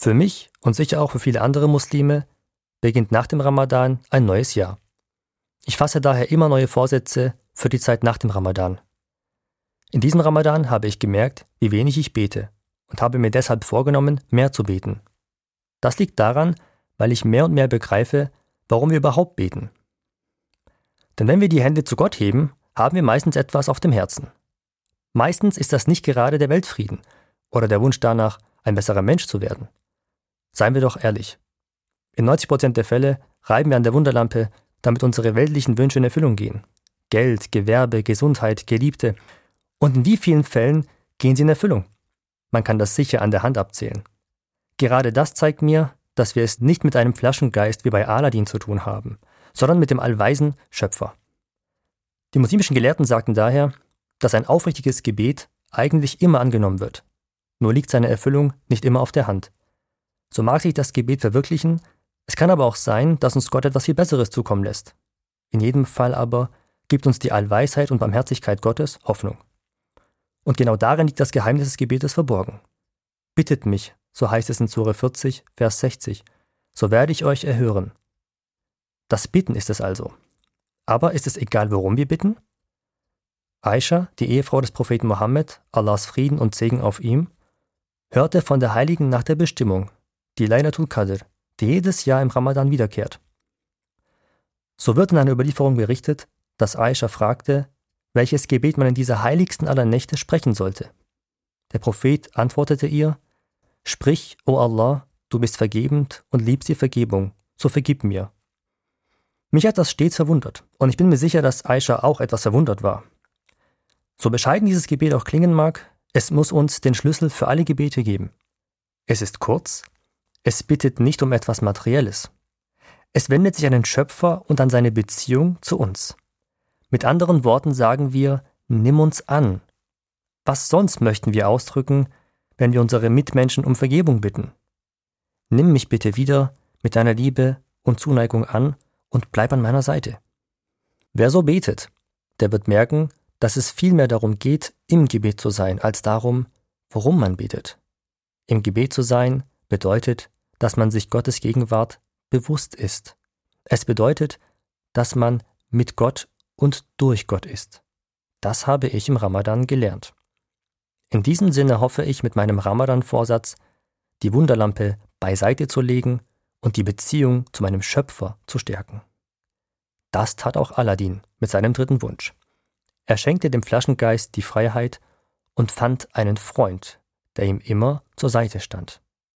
Für mich und sicher auch für viele andere Muslime beginnt nach dem Ramadan ein neues Jahr. Ich fasse daher immer neue Vorsätze für die Zeit nach dem Ramadan. In diesem Ramadan habe ich gemerkt, wie wenig ich bete und habe mir deshalb vorgenommen, mehr zu beten. Das liegt daran, weil ich mehr und mehr begreife, warum wir überhaupt beten. Denn wenn wir die Hände zu Gott heben, haben wir meistens etwas auf dem Herzen. Meistens ist das nicht gerade der Weltfrieden oder der Wunsch danach, ein besserer Mensch zu werden. Seien wir doch ehrlich. In 90% der Fälle reiben wir an der Wunderlampe, damit unsere weltlichen Wünsche in Erfüllung gehen. Geld, Gewerbe, Gesundheit, Geliebte. Und in wie vielen Fällen gehen sie in Erfüllung? Man kann das sicher an der Hand abzählen. Gerade das zeigt mir, dass wir es nicht mit einem Flaschengeist wie bei Aladin zu tun haben, sondern mit dem allweisen Schöpfer. Die muslimischen Gelehrten sagten daher, dass ein aufrichtiges Gebet eigentlich immer angenommen wird. Nur liegt seine Erfüllung nicht immer auf der Hand. So mag sich das Gebet verwirklichen, es kann aber auch sein, dass uns Gott etwas viel Besseres zukommen lässt. In jedem Fall aber gibt uns die Allweisheit und Barmherzigkeit Gottes Hoffnung. Und genau darin liegt das Geheimnis des Gebetes verborgen. Bittet mich, so heißt es in Sure 40, Vers 60, so werde ich euch erhören. Das Bitten ist es also. Aber ist es egal, worum wir bitten? Aischa, die Ehefrau des Propheten Mohammed, Allahs Frieden und Segen auf ihm, hörte von der Heiligen Nacht der Bestimmung, die Laylatul Qadr, die jedes Jahr im Ramadan wiederkehrt. So wird in einer Überlieferung berichtet, dass Aischa fragte, welches Gebet man in dieser heiligsten aller Nächte sprechen sollte. Der Prophet antwortete ihr, sprich, o Allah, du bist vergebend und liebst die Vergebung, so vergib mir. Mich hat das stets verwundert und ich bin mir sicher, dass Aischa auch etwas verwundert war. So bescheiden dieses Gebet auch klingen mag, es muss uns den Schlüssel für alle Gebete geben. Es ist kurz, es bittet nicht um etwas Materielles. Es wendet sich an den Schöpfer und an seine Beziehung zu uns. Mit anderen Worten sagen wir, nimm uns an. Was sonst möchten wir ausdrücken, wenn wir unsere Mitmenschen um Vergebung bitten? Nimm mich bitte wieder mit deiner Liebe und Zuneigung an und bleib an meiner Seite. Wer so betet, der wird merken, dass es vielmehr darum geht, im Gebet zu sein, als darum, worum man betet. Im Gebet zu sein bedeutet, dass man sich Gottes Gegenwart bewusst ist. Es bedeutet, dass man mit Gott und durch Gott ist. Das habe ich im Ramadan gelernt. In diesem Sinne hoffe ich mit meinem Ramadan-Vorsatz, die Wunderlampe beiseite zu legen und die Beziehung zu meinem Schöpfer zu stärken. Das tat auch Aladin mit seinem dritten Wunsch. Er schenkte dem Flaschengeist die Freiheit und fand einen Freund, der ihm immer zur Seite stand.